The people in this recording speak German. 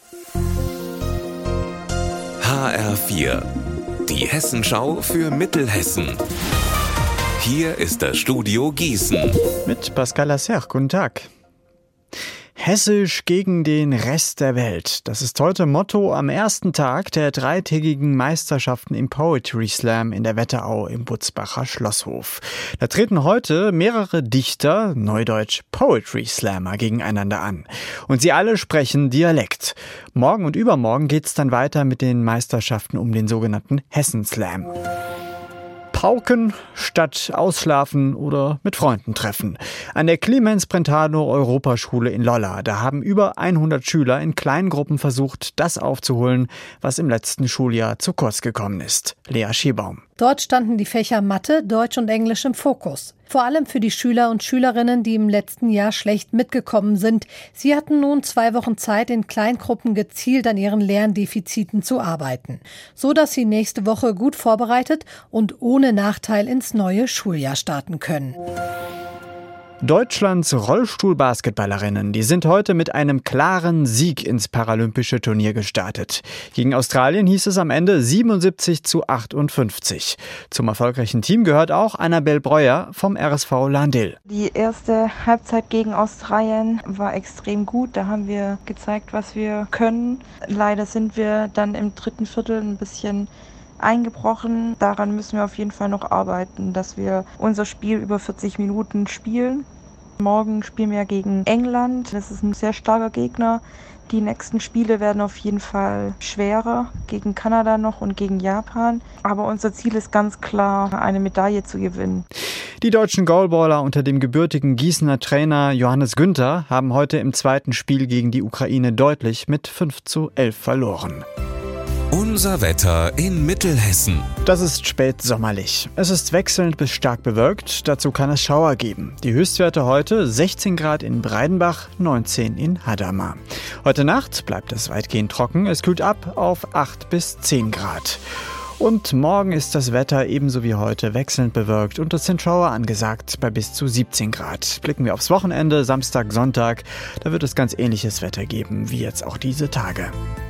HR4, die Hessenschau für Mittelhessen. Hier ist das Studio Gießen. Mit Pascal Lasser, guten Tag. Hessisch gegen den Rest der Welt. Das ist heute Motto am ersten Tag der dreitägigen Meisterschaften im Poetry Slam in der Wetterau im Butzbacher Schlosshof. Da treten heute mehrere Dichter, neudeutsch Poetry Slammer, gegeneinander an. Und sie alle sprechen Dialekt. Morgen und übermorgen geht's dann weiter mit den Meisterschaften um den sogenannten Hessen Slam. Pauken statt ausschlafen oder mit Freunden treffen. An der Clemens Brentano Europaschule in Lolla, da haben über 100 Schüler in kleinen Gruppen versucht, das aufzuholen, was im letzten Schuljahr zu kurz gekommen ist. Lea Schiebaum. Dort standen die Fächer Mathe, Deutsch und Englisch im Fokus. Vor allem für die Schüler und Schülerinnen, die im letzten Jahr schlecht mitgekommen sind. Sie hatten nun 2 Wochen Zeit, in Kleingruppen gezielt an ihren Lerndefiziten zu arbeiten, so dass sie nächste Woche gut vorbereitet und ohne Nachteil ins neue Schuljahr starten können. Deutschlands Rollstuhl-Basketballerinnen, die sind heute mit einem klaren Sieg ins paralympische Turnier gestartet. Gegen Australien hieß es am Ende 77:58. Zum erfolgreichen Team gehört auch Annabel Breuer vom RSV Lahn-Dill. Die erste Halbzeit gegen Australien war extrem gut. Da haben wir gezeigt, was wir können. Leider sind wir dann im dritten Viertel ein bisschen eingebrochen. Daran müssen wir auf jeden Fall noch arbeiten, dass wir unser Spiel über 40 Minuten spielen. Morgen spielen wir gegen England. Das ist ein sehr starker Gegner. Die nächsten Spiele werden auf jeden Fall schwerer, gegen Kanada noch und gegen Japan. Aber unser Ziel ist ganz klar, eine Medaille zu gewinnen. Die deutschen Goalballer unter dem gebürtigen Gießener Trainer Johannes Günther haben heute im zweiten Spiel gegen die Ukraine deutlich mit 5:11 verloren. Unser Wetter in Mittelhessen. Das ist spätsommerlich. Es ist wechselnd bis stark bewölkt. Dazu kann es Schauer geben. Die Höchstwerte heute 16 Grad in Breidenbach, 19 in Hadamar. Heute Nacht bleibt es weitgehend trocken. Es kühlt ab auf 8 bis 10 Grad. Und morgen ist das Wetter ebenso wie heute wechselnd bewölkt und es sind Schauer angesagt bei bis zu 17 Grad. Blicken wir aufs Wochenende, Samstag, Sonntag, da wird es ganz ähnliches Wetter geben wie jetzt auch diese Tage.